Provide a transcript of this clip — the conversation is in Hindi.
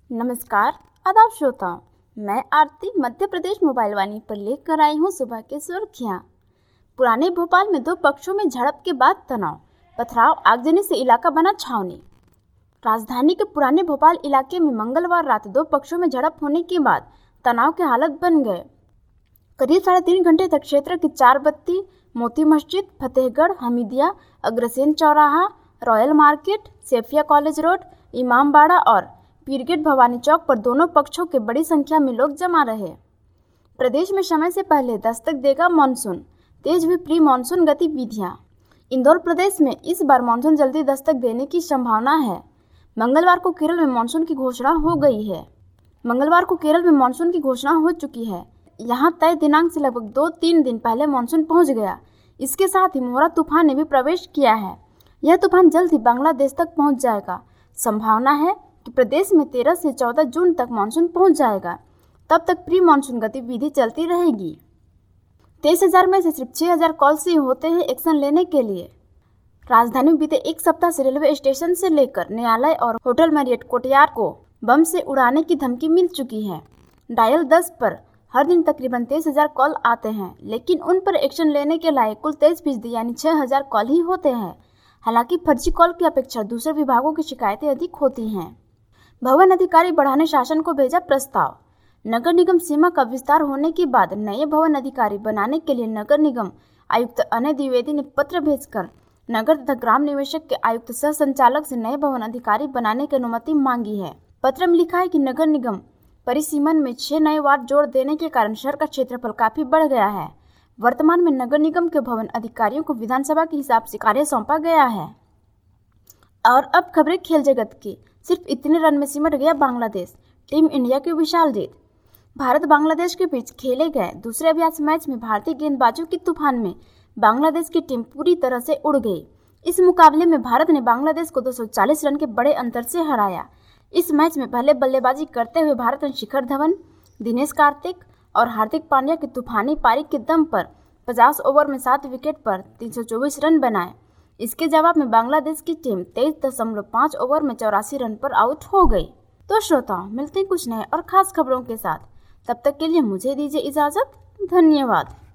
नमस्कार, आदाब श्रोताओं। मैं आरती मध्य प्रदेश मोबाइल वाणी पर लेकर आई हूँ सुबह की सुर्खियाँ। पुराने भोपाल में दो पक्षों में झड़प के बाद तनाव, पथराव, आगजनी से इलाका बना छावनी। राजधानी के पुराने भोपाल इलाके में मंगलवार रात दो पक्षों में झड़प होने के बाद तनाव के हालत बन गए। करीब 3.5 घंटे तक क्षेत्र की चारबत्ती, मोती मस्जिद, फतेहगढ़, हमीदिया, अग्रसेन चौराहा, Royal Market, Saifia college road, Imambara और पीरगेट भवानी चौक पर दोनों पक्षों के बड़ी संख्या में लोग जमा रहे। प्रदेश में समय से पहले दस्तक देगा मानसून, तेज हुई प्री मानसून गतिविधियां। इंदौर प्रदेश में इस बार मानसून जल्दी दस्तक देने की संभावना है। मंगलवार को केरल में मानसून की घोषणा हो गई है। मंगलवार को केरल में मानसून की घोषणा हो चुकी है। यहाँ तय दिनांक से लगभग 2-3 दिन पहले मानसून पहुँच गया। इसके साथ ही मोरा तूफान ने भी प्रवेश किया है। यह तूफान जल्द ही बांग्लादेश तक पहुँच जाएगा। संभावना है कि प्रदेश में 13 से 14 जून तक मानसून पहुंच जाएगा। तब तक प्री मानसून गतिविधि चलती रहेगी। 23,000 में से सिर्फ 6,000 कॉल्स ही होते हैं एक्शन लेने के लिए। राजधानी में बीते एक सप्ताह से रेलवे स्टेशन से लेकर न्यायालय और होटल मैरियट कोटयार को बम से उड़ाने की धमकी मिल चुकी है। डायल 10 पर हर दिन तकरीबन 23,000 कॉल आते हैं, लेकिन उन पर एक्शन लेने के लायक कुल 23% यानी 6,000 कॉल ही होते हैं। हालांकि फर्जी कॉल की अपेक्षा दूसरे विभागों की शिकायतें अधिक होती हैं। भवन अधिकारी बढ़ाने शासन को भेजा प्रस्ताव। नगर निगम सीमा का विस्तार होने के बाद नए भवन अधिकारी बनाने के लिए नगर निगम आयुक्त अनय द्विवेदी ने पत्र भेजकर नगर तथा ग्राम निवेशक के आयुक्त सह संचालक से नए भवन अधिकारी बनाने की अनुमति मांगी है। पत्र में लिखा है कि नगर निगम परिसीमन में 6 नए वार्ड जोड़ देने के कारण शहर का क्षेत्रफल काफी बढ़ गया है। वर्तमान में नगर निगम के भवन अधिकारियों को विधानसभा के हिसाब से कार्य सौंपा गया है। और अब खबरें खेल जगत की। सिर्फ इतने रन में सिमट गया बांग्लादेश, टीम इंडिया की विशाल जीत। भारत बांग्लादेश के बीच खेले गए दूसरे अभ्यास मैच में भारतीय गेंदबाजों के तूफान में बांग्लादेश की टीम पूरी तरह से उड़ गई। इस मुकाबले में भारत ने बांग्लादेश को 240 रन के बड़े अंतर से हराया। इस मैच में पहले बल्लेबाजी करते हुए भारत ने शिखर धवन, दिनेश कार्तिक और हार्दिक पांड्या की तूफानी पारी के दम पर 50 ओवर में 7 विकेट पर 324 रन बनाए। इसके जवाब में बांग्लादेश की टीम 23.5 ओवर में 84 रन पर आउट हो गई। तो श्रोताओं, मिलते हैं कुछ नए और खास खबरों के साथ। तब तक के लिए मुझे दीजिए इजाजत। धन्यवाद।